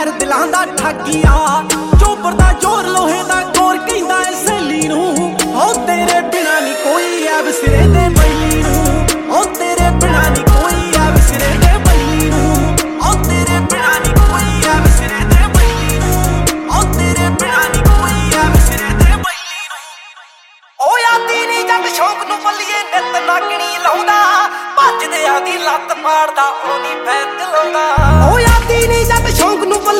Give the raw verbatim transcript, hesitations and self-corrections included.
ਦਿਲਾਂ ਦਾ ਠਾਗੀਆਂ ਚੋਬਰ ਦਾ ਜ਼ੋਰ ਲੋਹੇ ਦਾ ਗੋਰ ਕਹਿੰਦਾ ਏ ਸਹੇਲੀ ਨੂੰ ਹੋ ਤੇਰੇ ਬਿਨਾ ਨੀ ਕੋਈ ਐ ਵਿਸਰੇ ਦੇ ਬੈਲੀ ਨੂੰ ਹੋ ਤੇਰੇ ਬਿਨਾ ਨੀ ਕੋਈ ਐ ਵਿਸਰੇ ਦੇ ਬੈਲੀ ਨੂੰ ਹੋ ਤੇਰੇ ਬਿਨਾ ਨੀ ਕੋਈ ਐ ਵਿਸਰੇ ਦੇ ਬੈਲੀ ਨੂੰ ਹੋ ਤੇਰੇ ਬਿਨਾ ਨੀ ਕੋਈ ਐ ਵਿਸਰੇ ਦੇ ਬੈਲੀ ਨੂੰ ਓ ਯਾਦੀ ਨੀ ਜੱਟ ਸ਼ੌਂਕ ਨੂੰ ਬੱਲੀਏ ਨਿੱਤ ਨਾਗਣੀ ਲਾਉਂਦਾ ਭੱਜਦਿਆਂ ਦੀ ਲੱਤ ਪਾੜਦਾ ਉਹਦੀ ਫੈਰ ਲਾਉਂਦਾ ਓ ਯਾਦੀ ਨੀ ਜੱਟ ਸ਼ੌਂਕ ਨੂੰ